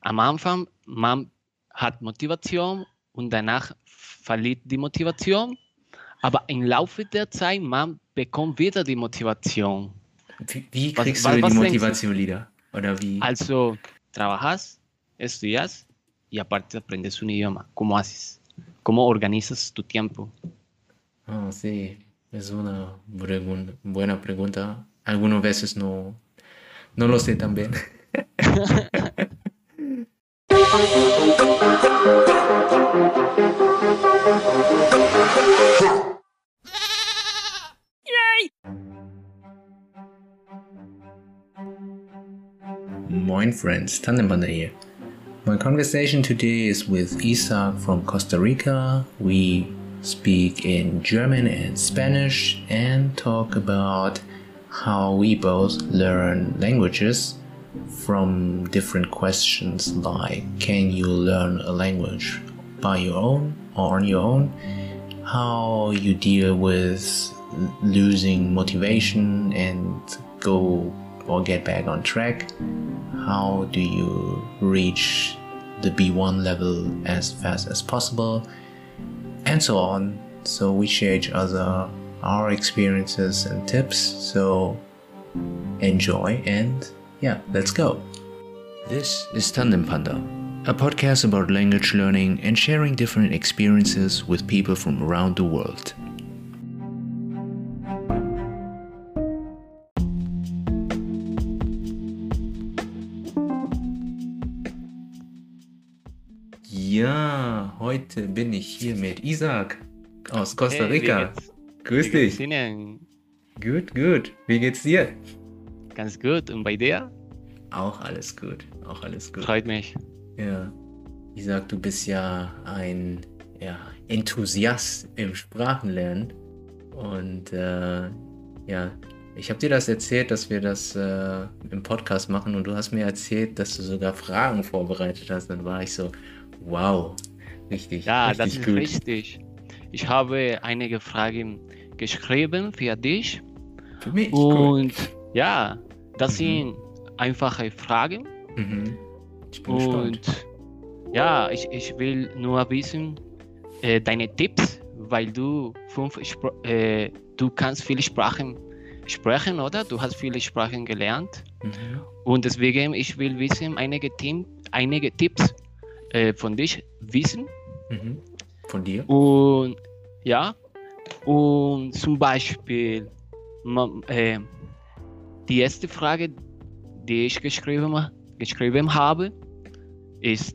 am Anfang, man hat Motivation und danach verliert die Motivation. Aber im Laufe der Zeit, man bekommt wieder die Motivation. Wie kriegst du die Motivation wieder? Oder wie? Also, trabajas, estudias y aparte aprendes un idioma. ¿Cómo haces? ¿Cómo organizas tu tiempo? Ah, sí, es una buena pregunta. Algunas veces no lo sé tan bien. Moin friends, Tandempanda here. My conversation today is with Isaac from Costa Rica. We speak in German and Spanish and talk about how we both learn languages from different questions like can you learn a language by your own or on your own, how you deal with losing motivation and go or get back on track, how do you reach the B1 level as fast as possible, and so on. So we share each other our experiences and tips, so enjoy and yeah, let's go. This is Tandempanda, a podcast about language learning and sharing different experiences with people from around the world. Ja, heute bin ich hier mit Isaac aus Costa Rica. Grüß dich. Gut. Wie geht's dir? Ganz gut. Und bei dir? Auch alles gut. Freut mich. Ja. Isaac, du bist ja ein Enthusiast im Sprachenlernen. Und ich habe dir das erzählt, dass wir das im Podcast machen. Und du hast mir erzählt, dass du sogar Fragen vorbereitet hast. Dann war ich so, wow, richtig. Ja, richtig das ist gut. richtig. Ich habe einige Fragen geschrieben für dich. Für mich? Und ja, das sind einfache Fragen. Ich bin gespannt. Ja, ich will nur wissen, deine Tipps, weil du kannst viele Sprachen sprechen, oder? Du hast viele Sprachen gelernt. Und deswegen, ich will wissen, einige Tipps von dich wissen. Von dir? Und ja, und zum Beispiel die erste Frage, die ich geschrieben habe, ist,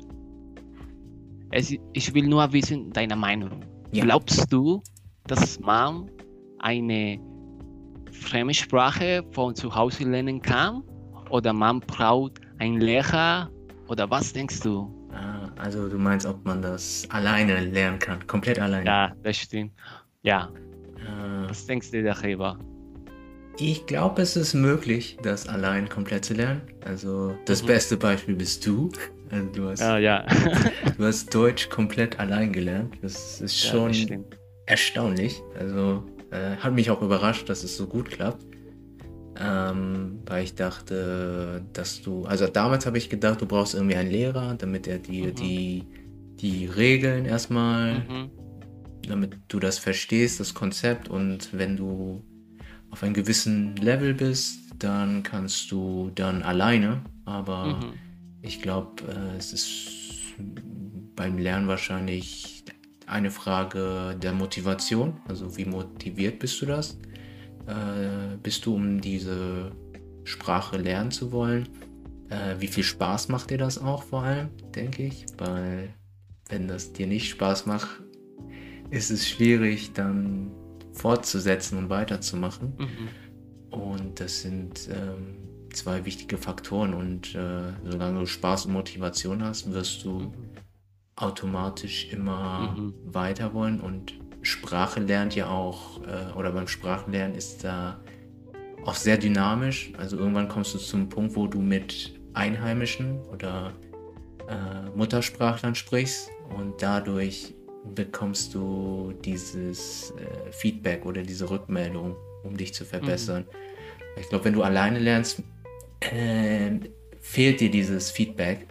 ich will nur wissen, deine Meinung. Ja. Glaubst du, dass man eine Fremdsprache von zu Hause lernen kann? Oder man braucht einen Lehrer? Oder was denkst du? Also du meinst, ob man das alleine lernen kann, komplett alleine? Ja, das stimmt. Ja. Was denkst du darüber? Ich glaube, es ist möglich, das allein komplett zu lernen. Also das beste Beispiel bist du. Also, du hast Deutsch komplett allein gelernt. Das ist schon erstaunlich. Also hat mich auch überrascht, dass es so gut klappt. Weil ich dachte, also damals habe ich gedacht, du brauchst irgendwie einen Lehrer, damit er dir die Regeln erstmal, damit du das verstehst, das Konzept, und wenn du auf einem gewissen Level bist, dann kannst du dann alleine, aber ich glaube, es ist beim Lernen wahrscheinlich eine Frage der Motivation, also wie motiviert bist du das? Bist du, um diese Sprache lernen zu wollen? Wie viel Spaß macht dir das auch vor allem, denke ich? Weil wenn das dir nicht Spaß macht, ist es schwierig, dann fortzusetzen und weiterzumachen. Und das sind zwei wichtige Faktoren. Und solange du Spaß und Motivation hast, wirst du automatisch immer weiter wollen. Und Sprache lernt ja auch, oder beim Sprachenlernen ist da auch sehr dynamisch. Also irgendwann kommst du zum Punkt, wo du mit Einheimischen oder Muttersprachlern sprichst und dadurch bekommst du dieses Feedback oder diese Rückmeldung, um dich zu verbessern. Ich glaube, wenn du alleine lernst, fehlt dir dieses Feedback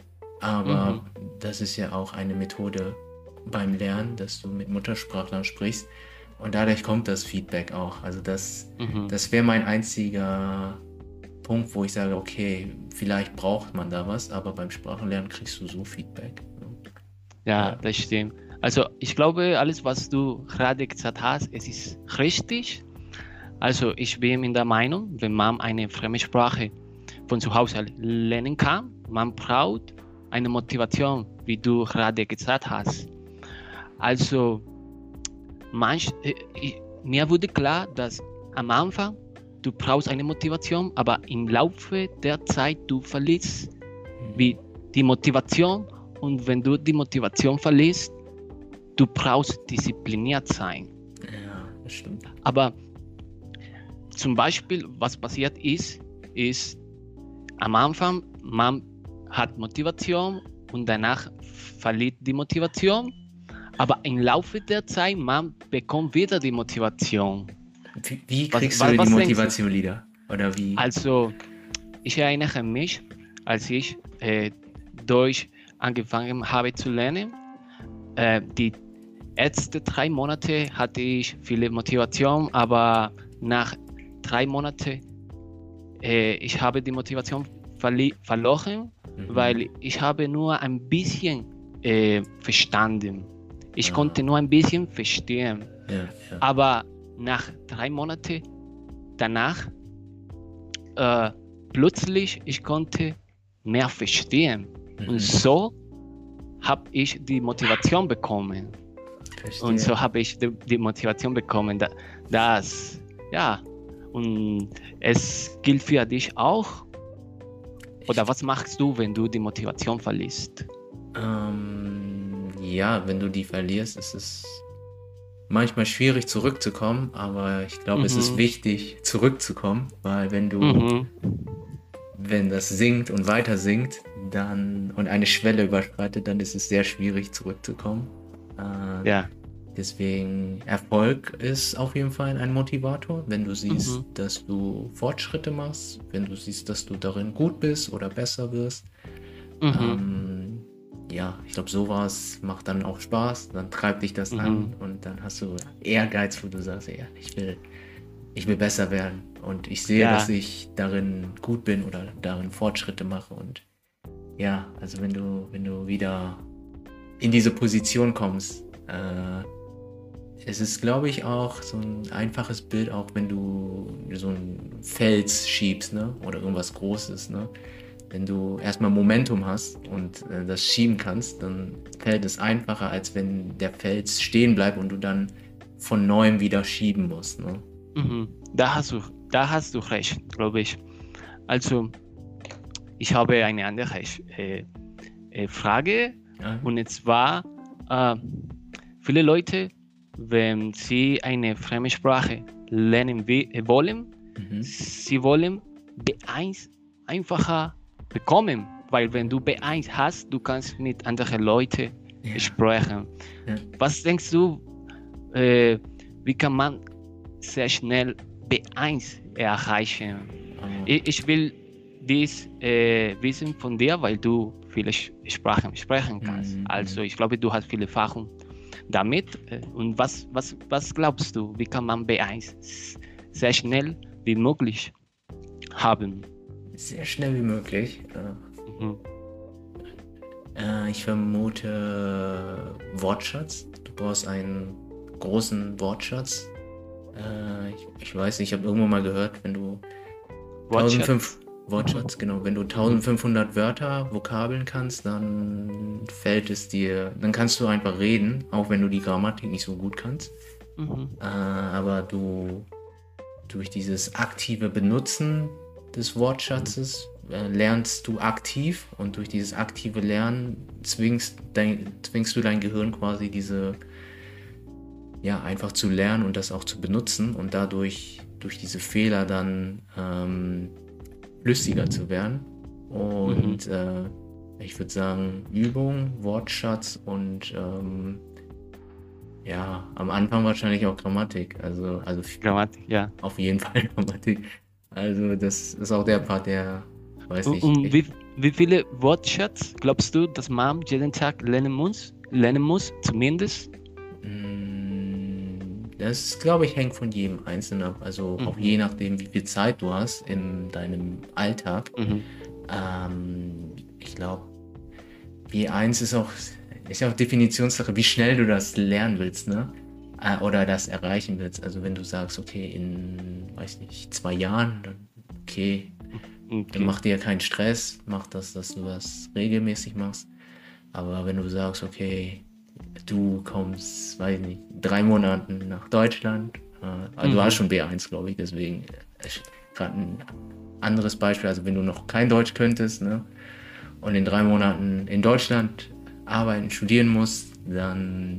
Aber das ist ja auch eine Methode beim Lernen, dass du mit Muttersprachlern sprichst und dadurch kommt das Feedback auch. Also das wäre mein einziger Punkt, wo ich sage, okay, vielleicht braucht man da was, aber beim Sprachenlernen kriegst du so Feedback. Ja, das stimmt. Also ich glaube, alles, was du gerade gesagt hast, es ist richtig. Also ich bin in der Meinung, wenn man eine Fremdsprache von zu Hause lernen kann, man braucht eine Motivation, wie du gerade gesagt hast. Also mir wurde klar, dass am Anfang du brauchst eine Motivation, aber im Laufe der Zeit du verlierst wie die Motivation und wenn du die Motivation verlierst, du brauchst diszipliniert sein. Ja, das stimmt. Aber zum Beispiel, was passiert ist am Anfang, man hat Motivation und danach verliert die Motivation, aber im Laufe der Zeit, man bekommt wieder die Motivation. Wie kriegst du die Motivation wieder? Oder wie? Also, ich erinnere mich, als ich Deutsch angefangen habe zu lernen, die ersten 3 Monate hatte ich viele Motivation, aber nach 3 Monaten ich habe die Motivation verloren, weil ich habe nur ein bisschen verstanden. Ich konnte nur ein bisschen verstehen. Ja. Aber nach 3 Monaten danach plötzlich ich konnte mehr verstehen. Und so habe ich die Motivation bekommen. Verstehe. Und so habe ich die Motivation bekommen, und es gilt für dich auch. Oder was machst du, wenn du die Motivation verlierst? Ja, wenn du die verlierst, ist es manchmal schwierig zurückzukommen, aber ich glaube, es ist wichtig zurückzukommen, weil wenn das sinkt und weiter sinkt, dann und eine Schwelle überschreitet, dann ist es sehr schwierig zurückzukommen. Deswegen, Erfolg ist auf jeden Fall ein Motivator, wenn du siehst, dass du Fortschritte machst, wenn du siehst, dass du darin gut bist oder besser wirst. Ich glaube, sowas macht dann auch Spaß, dann treibt dich das an und dann hast du Ehrgeiz, wo du sagst, ja, ich will besser werden und ich sehe, dass ich darin gut bin oder darin Fortschritte mache und ja, also wenn du wieder in diese Position kommst, es ist, glaube ich, auch so ein einfaches Bild, auch wenn du so einen Fels schiebst, ne? Oder irgendwas Großes, ne? Wenn du erstmal Momentum hast und das schieben kannst, dann fällt es einfacher, als wenn der Fels stehen bleibt und du dann von neuem wieder schieben musst, ne? Da hast du recht, glaube ich. Also, ich habe eine andere Frage und zwar, viele Leute, wenn sie eine Fremdsprache lernen wollen, sie wollen B1 einfacher bekommen, weil wenn du B1 hast, du kannst mit anderen Leuten sprechen. Ja. Was denkst du, wie kann man sehr schnell B1 erreichen? Ich will dies wissen von dir, weil du viele Sprachen sprechen kannst. Also ich glaube, du hast viel Erfahrung damit. Und was glaubst du, wie kann man B1 sehr schnell wie möglich haben? Sehr schnell wie möglich. Ich vermute Wortschatz. Du brauchst einen großen Wortschatz. Ich weiß nicht, ich habe irgendwo mal gehört, wenn du Wortschatz, genau. Wenn du 1500 Wörter, Vokabeln kannst, dann fällt es dir, dann kannst du einfach reden, auch wenn du die Grammatik nicht so gut kannst. Aber du durch dieses aktive Benutzen des Wortschatzes lernst du aktiv und durch dieses aktive Lernen zwingst du dein Gehirn quasi einfach zu lernen und das auch zu benutzen und dadurch durch diese Fehler dann flüssiger zu werden. Und ich würde sagen, Übung, Wortschatz und am Anfang wahrscheinlich auch Grammatik. Also Grammatik, ja. Auf jeden Fall Grammatik. Also das ist auch der Part, der, weiß nicht. wie viele Wortschatz glaubst du, dass man jeden Tag lernen muss zumindest? Das, glaube ich, hängt von jedem Einzelnen ab. Also auch je nachdem, wie viel Zeit du hast in deinem Alltag. Ich glaube, B1 ist auch Definitionssache, wie schnell du das lernen willst, ne? Oder das erreichen willst. Also wenn du sagst, okay, in, weiß nicht, 2 Jahren, dann okay. Dann mach dir keinen Stress, mach das, dass du das regelmäßig machst. Aber wenn du sagst, okay, du kommst, weiß nicht, 3 Monaten nach Deutschland, du hast schon B1, glaube ich, deswegen gerade ein anderes Beispiel, also wenn du noch kein Deutsch könntest, ne, und in 3 Monaten in Deutschland arbeiten, studieren musst, dann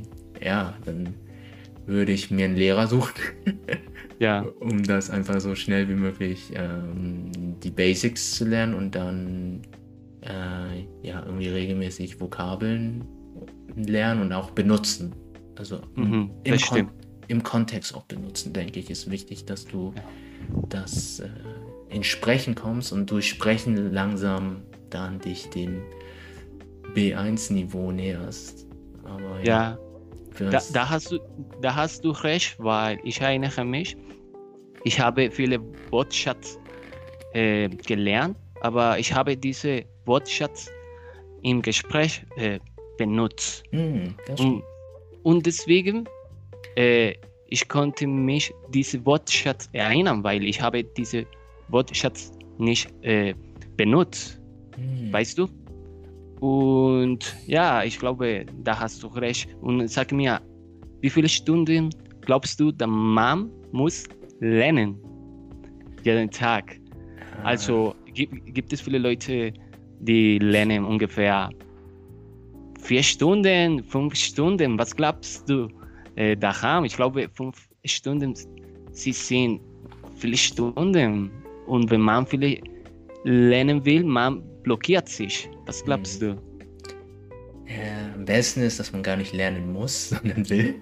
würde ich mir einen Lehrer suchen, um das einfach so schnell wie möglich die Basics zu lernen und dann irgendwie regelmäßig Vokabeln lernen und auch benutzen. Also im Kontext auch benutzen, denke ich, ist wichtig, dass du das ins Sprechen kommst und durch Sprechen langsam dann dich dem B1-Niveau näherst. Aber da hast du recht, weil ich erinnere mich, ich habe viele Wortschatz gelernt, aber ich habe diese Wortschatz im Gespräch benutzt. Und deswegen, ich konnte mich diese Wortschatz erinnern, weil ich habe diese Wortschatz nicht benutzt. Weißt du? Und ja, ich glaube, da hast du recht. Und sag mir, wie viele Stunden glaubst du, der Mann muss lernen? Jeden Tag. Also gibt es viele Leute, die lernen ungefähr 4 Stunden, 5 Stunden. Was glaubst du daheim? Ich glaube, 5 Stunden, sie sind viele Stunden. Und wenn man viele lernen will, man blockiert sich. Was glaubst du? Am besten ist, dass man gar nicht lernen muss, sondern will.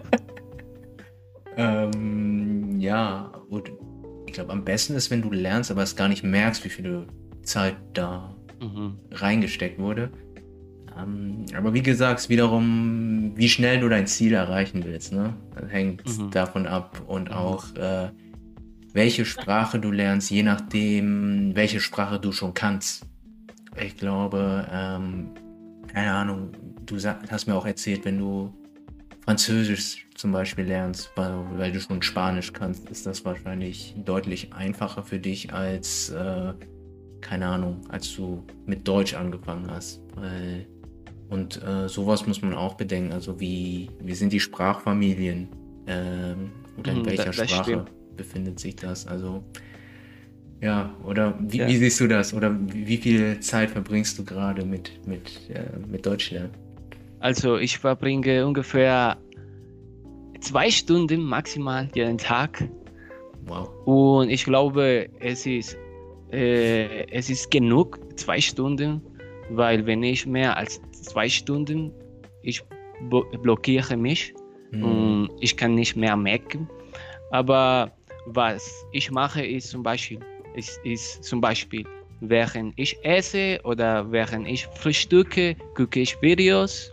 Und ich glaube, am besten ist, wenn du lernst, aber es gar nicht merkst, wie viel Zeit da reingesteckt wurde. Aber wie gesagt, wiederum, wie schnell du dein Ziel erreichen willst, ne? Das hängt davon ab und auch welche Sprache du lernst, je nachdem, welche Sprache du schon kannst. Ich glaube, keine Ahnung, du hast mir auch erzählt, wenn du Französisch zum Beispiel lernst, weil du schon Spanisch kannst, ist das wahrscheinlich deutlich einfacher für dich als, keine Ahnung, als du mit Deutsch angefangen hast. Und sowas muss man auch bedenken, also wie sind die Sprachfamilien oder in welcher Sprache befindet sich das, also ja, oder wie siehst du das, oder wie viel Zeit verbringst du gerade mit Deutschlernen? Also ich verbringe ungefähr 2 Stunden maximal jeden Tag. Wow. Und ich glaube, es ist genug, 2 Stunden, weil wenn ich mehr als 2 Stunden, ich blockiere mich und ich kann nicht mehr merken. Aber was ich mache, ist zum Beispiel, während ich esse oder während ich frühstücke, gucke ich Videos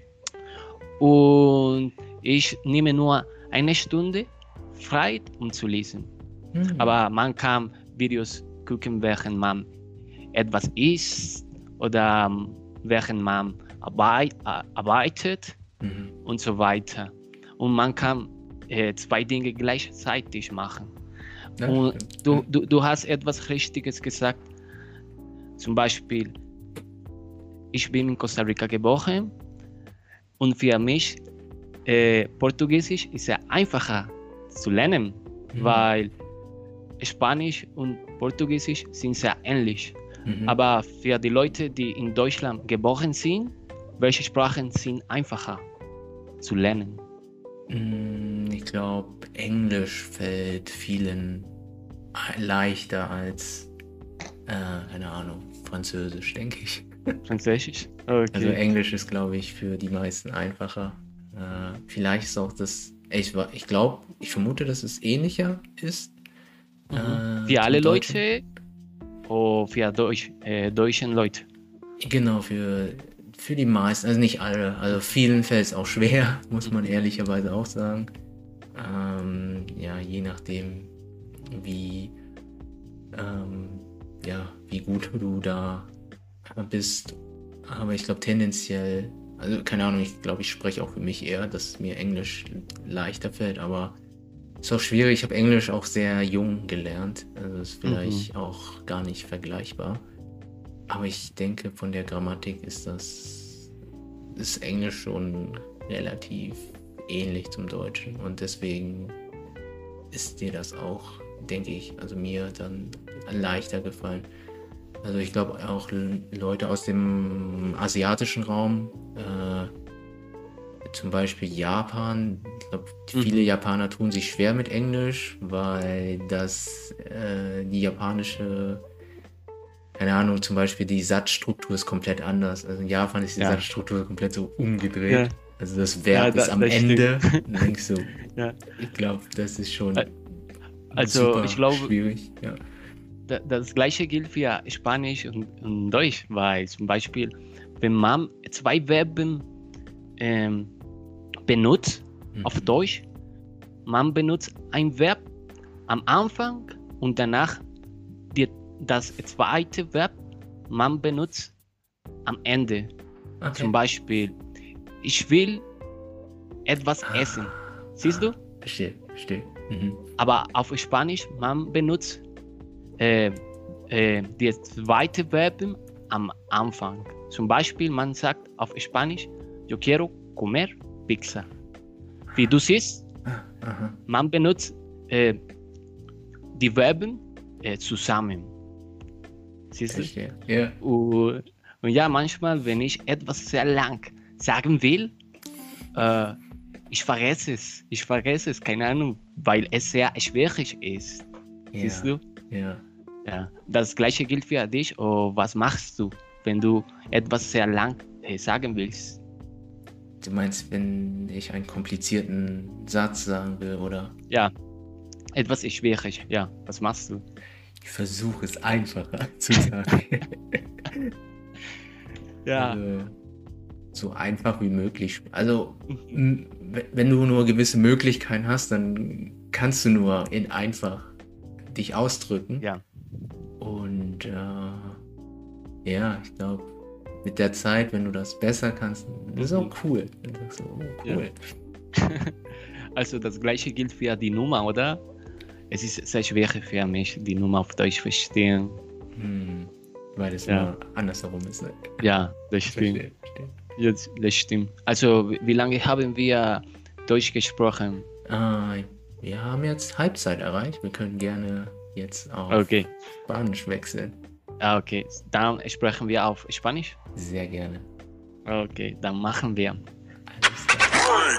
und ich nehme nur 1 Stunde frei, um zu lesen. Aber man kann Videos gucken, während man etwas isst oder während man arbeitet und so weiter. Und man kann 2 Dinge gleichzeitig machen. Ja, und du hast etwas Richtiges gesagt. Zum Beispiel, ich bin in Costa Rica geboren und für mich Portugiesisch ist sehr einfacher zu lernen, weil Spanisch und Portugiesisch sind sehr ähnlich. Aber für die Leute, die in Deutschland geboren sind, welche Sprachen sind einfacher zu lernen? Ich glaube, Englisch fällt vielen leichter als, keine Ahnung, Französisch, denke ich. Französisch? Okay. Also Englisch ist, glaube ich, für die meisten einfacher. Vielleicht ist auch das, ich vermute, dass es ähnlicher ist. Wie alle Leute? oder für deutschen Leute? Genau, für die meisten, also nicht alle, also vielen fällt es auch schwer, muss man ehrlicherweise auch sagen. Ja, je nachdem, wie gut du da bist. Aber ich glaube tendenziell, also keine Ahnung, ich glaube, ich spreche auch für mich eher, dass mir Englisch leichter fällt, aber es ist auch schwierig. Ich habe Englisch auch sehr jung gelernt, also ist vielleicht auch gar nicht vergleichbar. Aber ich denke, von der Grammatik ist Englisch schon relativ ähnlich zum Deutschen und deswegen ist dir das auch, denke ich, also mir dann leichter gefallen. Also ich glaube auch Leute aus dem asiatischen Raum, zum Beispiel Japan, ich glaube viele Japaner tun sich schwer mit Englisch, weil die japanische, keine Ahnung, zum Beispiel die Satzstruktur ist komplett anders. Also in Japan ist die Satzstruktur komplett so umgedreht. Ja. Also das Verb ist am Ende. Dann denkst du, ich glaube, das ist schon super schwierig. Ja. Das gleiche gilt für Spanisch und Deutsch, weil zum Beispiel, wenn man zwei Verben benutzt auf Deutsch, man benutzt ein Verb am Anfang und danach das zweite Verb, man benutzt am Ende. Okay. Zum Beispiel, ich will etwas essen. Siehst du? Verstehe. Aber auf Spanisch, man benutzt die zweite Verb am Anfang. Zum Beispiel, man sagt auf Spanisch, yo quiero comer pizza. Wie du siehst, man benutzt die Verben zusammen. Siehst du? Ja. Und ja, manchmal, wenn ich etwas sehr lang sagen will, ich vergesse es, keine Ahnung, weil es sehr schwierig ist. Siehst du? Ja. Das gleiche gilt für dich. Was machst du, wenn du etwas sehr lang sagen willst? Du meinst, wenn ich einen komplizierten Satz sagen will, oder? Ja, etwas ist schwierig. Ja, was machst du? Ich versuche es einfacher zu sagen. Ja. Also, so einfach wie möglich. Also, wenn du nur gewisse Möglichkeiten hast, dann kannst du nur in einfach dich ausdrücken. Ja. Und ich glaube, mit der Zeit, wenn du das besser kannst, das ist auch cool. Das ist cool. Ja. Also das gleiche gilt für die Nummer, oder? Es ist sehr schwer für mich, die Nummer auf Deutsch zu verstehen. Weil es immer andersherum ist. Ne? Ja, das stimmt. Jetzt, das stimmt. Also, wie lange haben wir Deutsch gesprochen? Wir haben jetzt Halbzeit erreicht. Wir können gerne jetzt auf Spanisch wechseln. Okay, dann sprechen wir auf Spanisch? Sehr gerne. Okay, dann machen wir. Alles klar.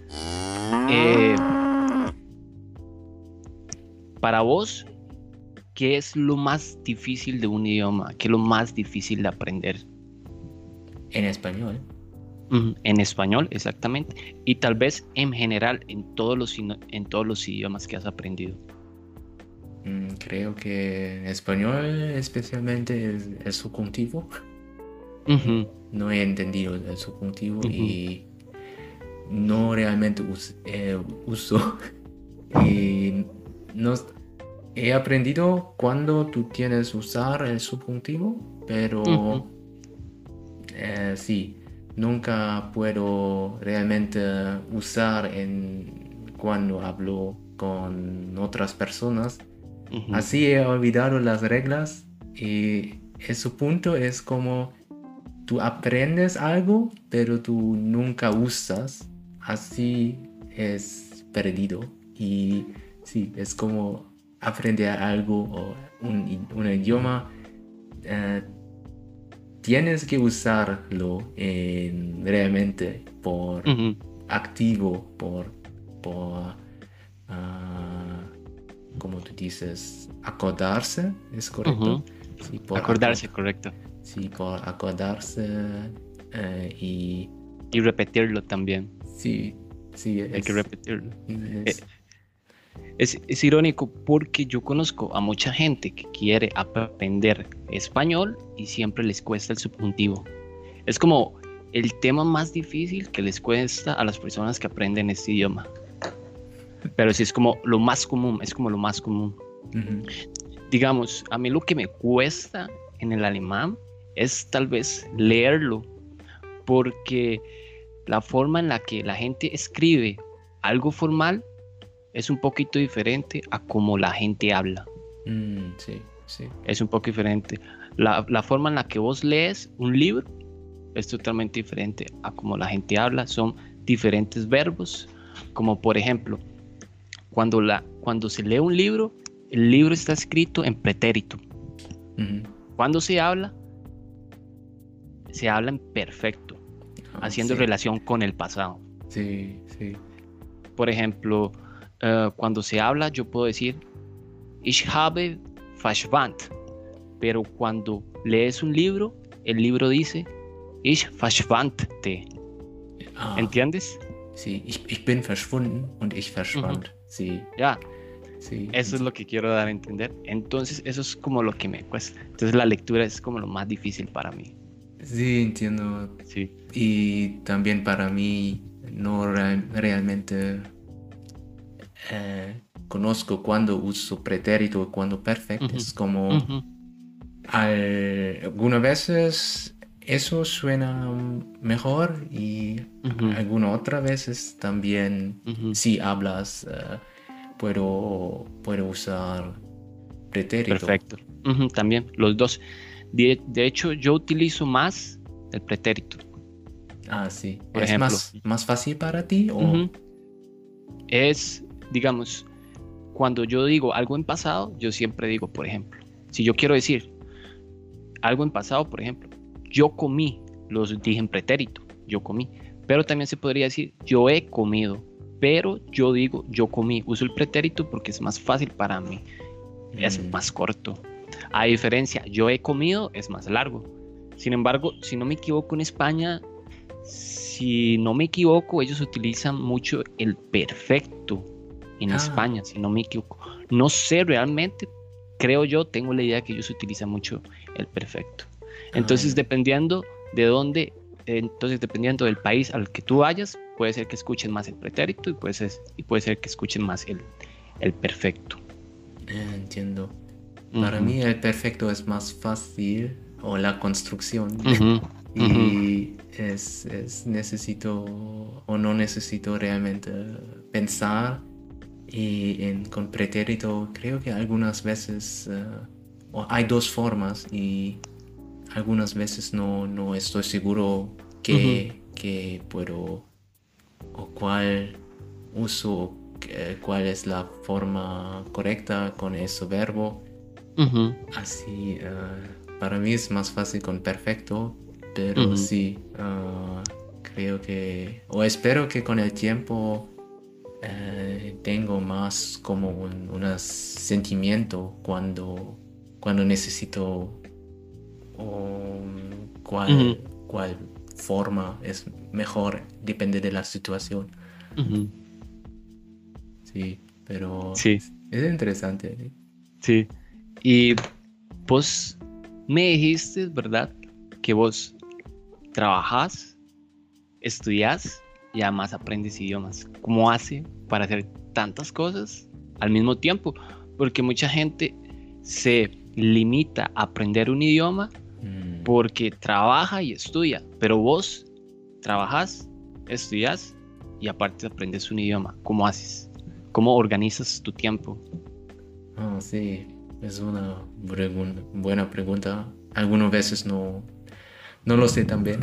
Para vos, ¿qué es lo más difícil de un idioma? ¿Qué es lo más difícil de aprender? En español. En español, exactamente. Y tal vez en general en todos los idiomas que has aprendido. Creo que en español especialmente el subjuntivo. No he entendido el subjuntivo y no realmente uso. Y no he aprendido cuando tú tienes que usar el subjuntivo, pero sí, nunca puedo realmente usar cuando hablo con otras personas. Así he olvidado las reglas y ese punto es como tú aprendes algo, pero tú nunca usas. Así es perdido. Y sí, es como aprender algo o un idioma. Tienes que usarlo realmente por activo, por como tú dices, acordarse, ¿es correcto? Sí, acordarse, correcto. Sí, por acordarse y repetirlo también. Sí, hay que repetirlo. Es irónico porque yo conozco a mucha gente que quiere aprender español y siempre les cuesta el subjuntivo. Es como el tema más difícil que les cuesta a las personas que aprenden este idioma. Pero sí es como lo más común, es como lo más común. Ujú. Digamos, a mí lo que me cuesta en el alemán es tal vez leerlo, porque la forma en la que la gente escribe algo formal es un poquito diferente a como la gente habla. Sí, sí. Es un poco diferente. La forma en la que vos lees un libro es totalmente diferente a como la gente habla. Son diferentes verbos, como por ejemplo, cuando se lee un libro, el libro está escrito en pretérito. Ujú. Cuando se habla en perfecto, haciendo Sí, relación con el pasado. sí, sí. Por ejemplo, cuando se habla, yo puedo decir, ich habe verschwand. Pero cuando lees un libro, el libro dice, ich verschwandte. Ah, ¿Entiendes? sí. Ich bin verschwunden und ich Ujú. verschwand. Sí, Ya, sí. eso es lo que quiero dar a entender. Entonces, eso es como lo que me cuesta. Entonces, la lectura es como lo más difícil para mí. Sí, entiendo. Sí. Y también para mí no realmente conozco cuando uso pretérito y cuando perfecto. Ujú, Es como ujú, algunas veces eso suena mejor y ujú, algunas otras veces también ujú. si hablas puedo usar pretérito. Perfecto. Ujú, también, los dos. De hecho, yo utilizo más el pretérito, Ah, sí. por ¿Es ejemplo. más fácil para ti o...? Ujú. Es, digamos, cuando yo digo algo en pasado, yo siempre digo, por ejemplo, si yo quiero decir algo en pasado, por ejemplo, yo comí, los dije en pretérito, yo comí, pero también se podría decir yo he comido, pero yo digo yo comí, uso el pretérito porque es más fácil para mí, es Mm, más corto. A diferencia, yo he comido es más largo. Sin embargo, si no me equivoco en España, si no me equivoco, ellos utilizan mucho el perfecto en ah, España, si no me equivoco. No sé realmente, creo yo, tengo la idea que ellos utilizan mucho el perfecto. Entonces, ay, dependiendo de dónde, entonces dependiendo del país al que tú vayas, puede ser que escuchen más el pretérito y puede ser que escuchen más el perfecto. entiendo. Para Ujú, mí el perfecto es más fácil, o la construcción, ujú, ujú, y necesito o no necesito realmente pensar con pretérito. Creo que algunas veces hay dos formas y algunas veces no estoy seguro ujú, que puedo o cuál uso, cuál es la forma correcta con ese verbo. ujú, Así, para mí es más fácil con perfecto, pero ujú. sí, creo que, o espero que con el tiempo tengo más como un sentimiento cuando necesito Ujú, cuál forma es mejor, depende de la situación. ujú. Sí, pero Sí, es interesante. ¿Eh? sí. Y vos me dijiste, ¿verdad? Que vos trabajás, estudiás y además aprendes idiomas. ¿Cómo hace para hacer tantas cosas al mismo tiempo? Porque mucha gente se limita a aprender un idioma Mm. porque trabaja y estudia, pero vos trabajás, estudiás y aparte aprendes un idioma. ¿Cómo haces? ¿Cómo organizas tu tiempo? Ah, sí, es una buena pregunta. Algunas veces no lo sé también.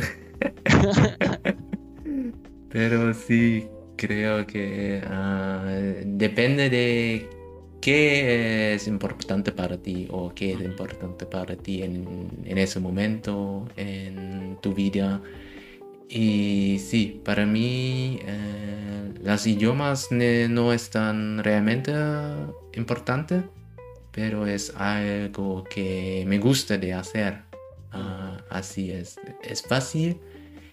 Pero sí, creo que depende de qué es importante para ti o qué es Ujú, importante para ti en ese momento, en tu vida. Y sí, para mí las idiomas no están realmente importantes, pero es algo que me gusta de hacer. ujú, Así es fácil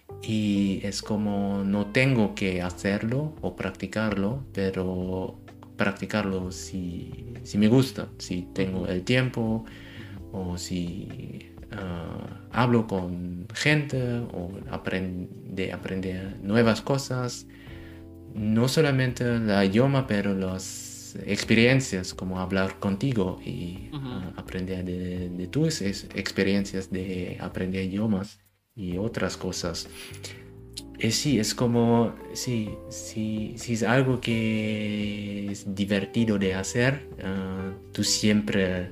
y es como no tengo que hacerlo o practicarlo, pero practicarlo si me gusta, si tengo el tiempo o si hablo con gente o aprender nuevas cosas. No solamente el idioma, pero las experiencias, como hablar contigo y aprender de tus experiencias de aprender idiomas y otras cosas. Sí, es como, sí, es algo que es divertido de hacer, tú siempre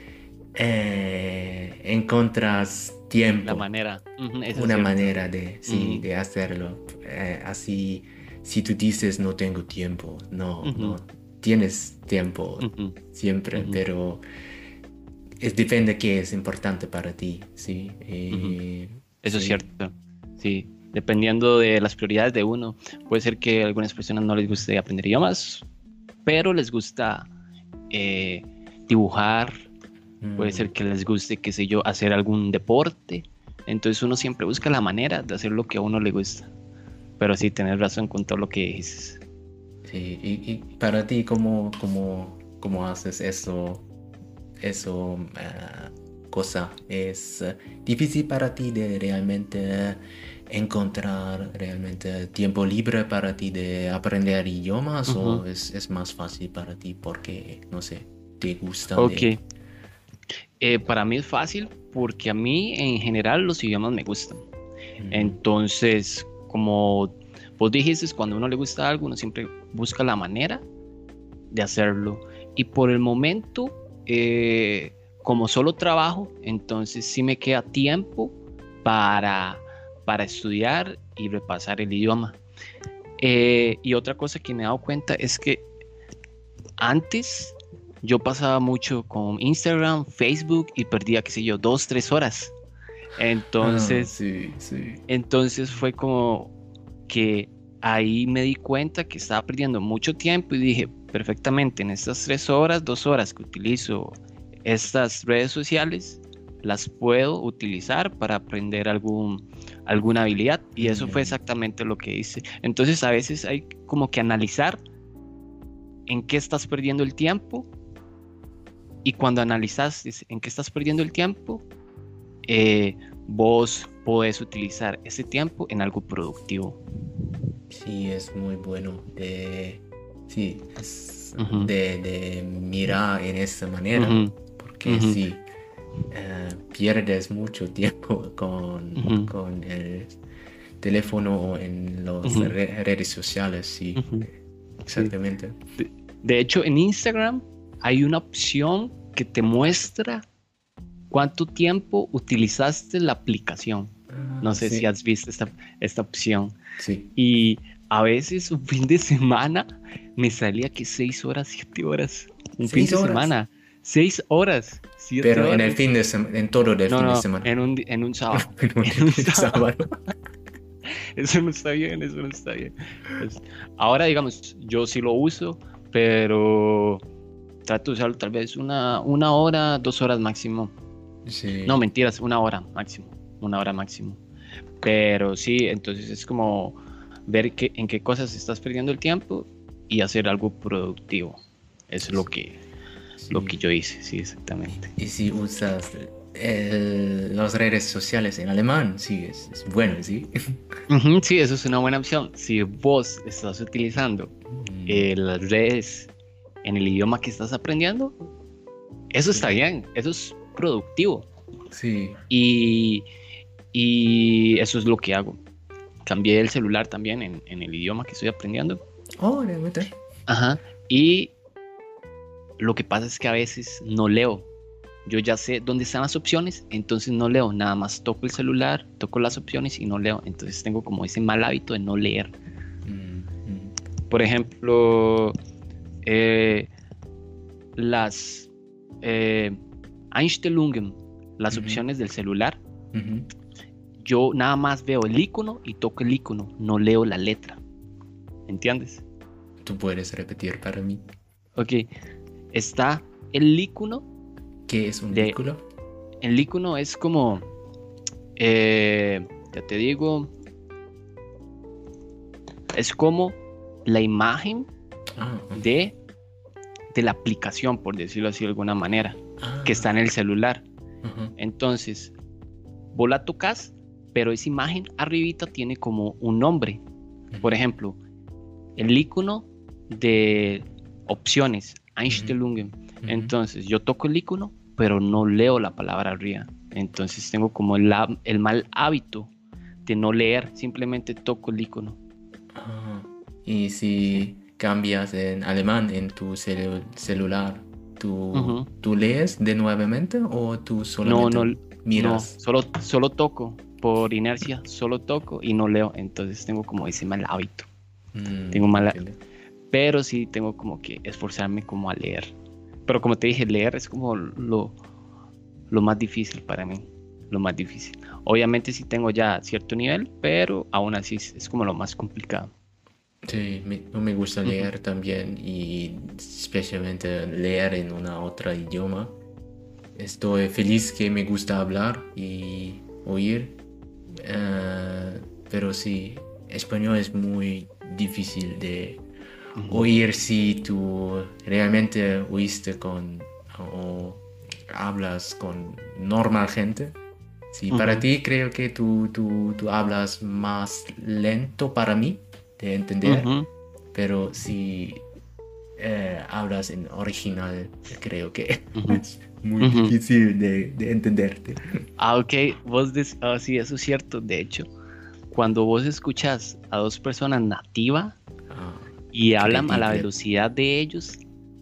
encuentras tiempo. La manera. Una manera de hacerlo. Así, si tú dices no tengo tiempo, no tienes tiempo siempre, pero depende de qué es importante para ti, ¿sí? Eso es cierto, sí. Dependiendo de las prioridades de uno, puede ser que a algunas personas no les guste aprender idiomas, pero les gusta dibujar, puede ser que les guste, qué sé yo, hacer algún deporte. Entonces uno siempre busca la manera de hacer lo que a uno le gusta. Pero sí, tenés razón con todo lo que dices. Sí, y para ti, ¿cómo haces eso cosa? ¿Es difícil para ti de realmente encontrar realmente tiempo libre para ti de aprender idiomas o es más fácil para ti porque, no sé, te gusta? Para mí es fácil porque a mí en general los idiomas me gustan. Entonces, como vos dijiste, cuando a uno le gusta algo, uno siempre busca la manera de hacerlo. Y por el momento, como solo trabajo, entonces sí me queda tiempo para estudiar y repasar el idioma. Y otra cosa que me he dado cuenta es que antes yo pasaba mucho con Instagram, Facebook y perdía, qué sé yo, 2-3 horas. Entonces, entonces fue como que ahí me di cuenta que estaba perdiendo mucho tiempo y dije, perfectamente, en estas 3 horas, 2 horas que utilizo estas redes sociales, las puedo utilizar para aprender alguna habilidad, y eso fue exactamente lo que hice. Entonces a veces hay como que analizar en qué estás perdiendo el tiempo, y cuando analizas en qué estás perdiendo el tiempo, vos podés utilizar ese tiempo en algo productivo. Sí, es muy bueno de mirar en esa manera, porque sí, pierdes mucho tiempo con el teléfono o en las redes sociales, sí, exactamente. De hecho, en Instagram hay una opción que te muestra cuánto tiempo utilizaste la aplicación. No sé si has visto esta opción. Sí. Y a veces un fin de semana me salía que 6 horas, 7 horas. Un fin de semana. 6 horas, 7 Pero horas. En el fin de semana, en todo el fin de semana. En un sábado. en un sábado. Eso no está bien. Pues, ahora, digamos, yo sí lo uso, pero trato de usarlo tal vez una hora, 2 horas máximo. Sí. No, mentiras, 1 hora máximo. 1 hora máximo. Pero sí, entonces es como ver en qué cosas estás perdiendo el tiempo y hacer algo productivo. Eso es lo que yo hice, sí, exactamente. Y si usas las redes sociales en alemán, sí, es bueno, ¿sí? Sí, eso es una buena opción. Si vos estás utilizando las redes en el idioma que estás aprendiendo, eso está bien, eso es productivo. Sí. Y eso es lo que hago. Cambié el celular también en el idioma que estoy aprendiendo. Oh, realmente. Ajá. Y lo que pasa es que a veces no leo. Yo ya sé dónde están las opciones, entonces no leo. Nada más toco el celular, toco las opciones y no leo. Entonces tengo como ese mal hábito de no leer. Por ejemplo, las Einstellungen, las opciones del celular. Yo nada más veo el icono y toco el icono, no leo la letra. ¿Entiendes? Tú puedes repetir para mí. Ok, está el icono. ¿Qué es un icono? El icono es como, ya te digo, es como la imagen de de la aplicación, por decirlo así de alguna manera, que está en el celular. Entonces, vos la tocas, pero esa imagen arribita tiene como un nombre. Por ejemplo, el icono de opciones, Einstellungen. Entonces, yo toco el icono, pero no leo la palabra arriba. Entonces, tengo como el mal hábito de no leer, simplemente toco el icono. Y si cambias en alemán en tu celular, ¿tú lees de nuevamente o tú solamente miras? No, solo toco, por inercia, solo toco y no leo. Entonces tengo como ese mal hábito. Pero sí tengo como que esforzarme como a leer. Pero como te dije, leer es como lo más difícil para mí. Lo más difícil. Obviamente sí tengo ya cierto nivel, pero aún así es como lo más complicado. Sí, no me gusta leer también, y especialmente leer en otro idioma. Estoy feliz que me gusta hablar y oír, pero sí, español es muy difícil de oír si tú realmente oíste o hablas con normal gente. Sí, para ti creo que tú hablas más lento para mí de entender, pero si hablas en original, creo que es muy difícil de entenderte. Ok, sí, eso es cierto. De hecho, cuando vos escuchas a dos personas nativas y hablan a la velocidad de ellos,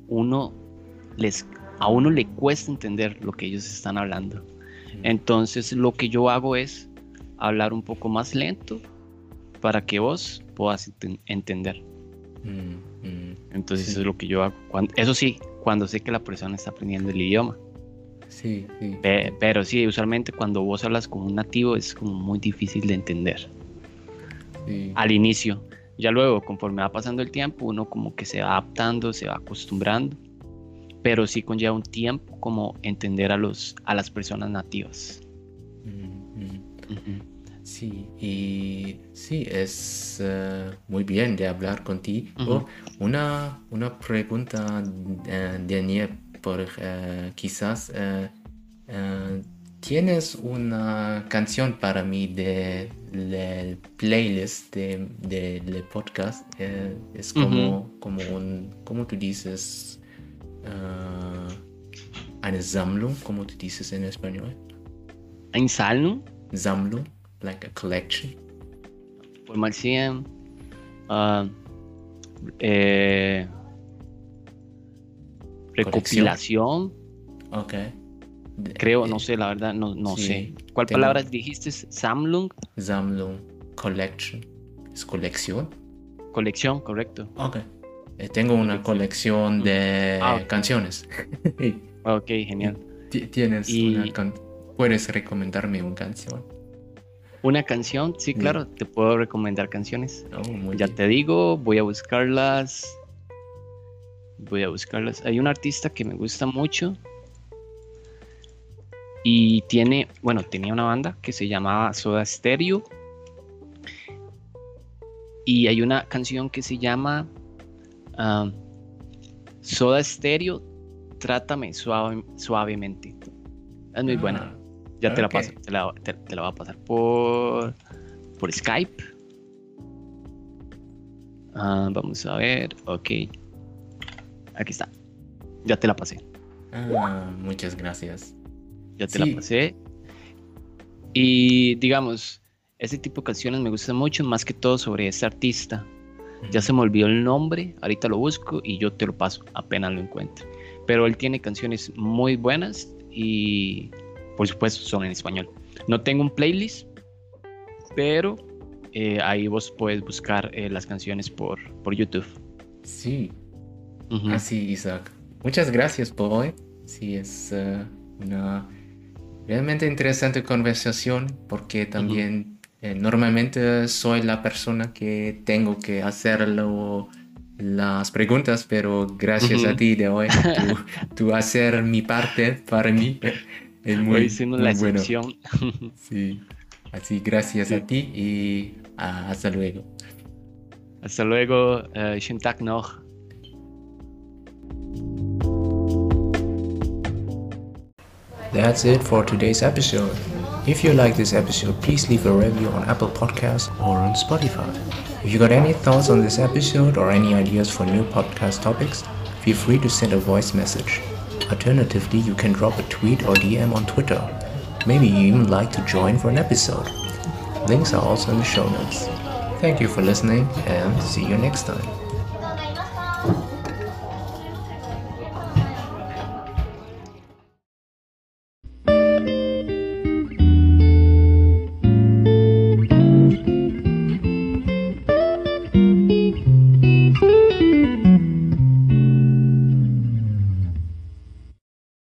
a uno le cuesta entender lo que ellos están hablando. Entonces lo que yo hago es hablar un poco más lento para que vos puedas entender. Entonces sí. Eso es lo que yo hago. Eso sí, cuando sé que la persona está aprendiendo el idioma. Sí. Pero sí, usualmente cuando vos hablas con un nativo es como muy difícil de entender. Sí. Al inicio. Ya luego, conforme va pasando el tiempo, uno como que se va adaptando, se va acostumbrando. Pero sí conlleva un tiempo como entender a las personas nativas. Sí, y sí, es muy bien de hablar contigo. Una pregunta, Daniel, quizás ¿tienes una canción para mí del playlist del podcast? Es como ¿cómo tú dices? Eine Sammlung, como tú dices en español. ¿Eine Sammlung? Sammlung, like a collection. Por Marcien. Recopilación. Ok. Creo, no sé, la verdad, no sí, sé. ¿Cuál palabra dijiste? Sammlung. Sammlung, collection. ¿Es colección? Colección, correcto. Ok. Tengo una colección de canciones. Ok, genial. ¿Tienes ¿Puedes recomendarme una canción? ¿Una canción? Sí, claro, te puedo recomendar canciones. Ya bien. te digo, voy a buscarlas. Hay un artista que me gusta mucho y tenía una banda que se llamaba Soda Stereo, y hay una canción que se llama Soda Stereo, Trátame suavemente. Es muy buena. Ya te la paso. Te la voy a pasar por Skype. Vamos a ver. Ok. Aquí está. Ya te la pasé. Muchas gracias. Ya te la pasé. Y digamos, ese tipo de canciones me gustan mucho, más que todo sobre este artista. Ya se me olvidó el nombre, ahorita lo busco y yo te lo paso apenas lo encuentre. Pero él tiene canciones muy buenas y por supuesto son en español. No tengo un playlist, pero ahí vos puedes buscar las canciones por YouTube. Sí. Así, Isaac. Muchas gracias por hoy. Sí, es una realmente interesante conversación, porque también normalmente soy la persona que tengo que hacer las preguntas, pero gracias a ti de hoy, tú hacer mi parte para mí es muy, hoy hicimos muy la excepción. Bueno. Sí, así gracias a ti y hasta luego. Hasta luego, schönen Tag noch. That's it for today's episode. If you like this episode, please leave a review on Apple Podcasts or on Spotify. If you got any thoughts on this episode or any ideas for new podcast topics, feel free to send a voice message. Alternatively, you can drop a tweet or DM on Twitter. Maybe you even like to join for an episode. Links are also in the show notes. Thank you for listening and see you next time.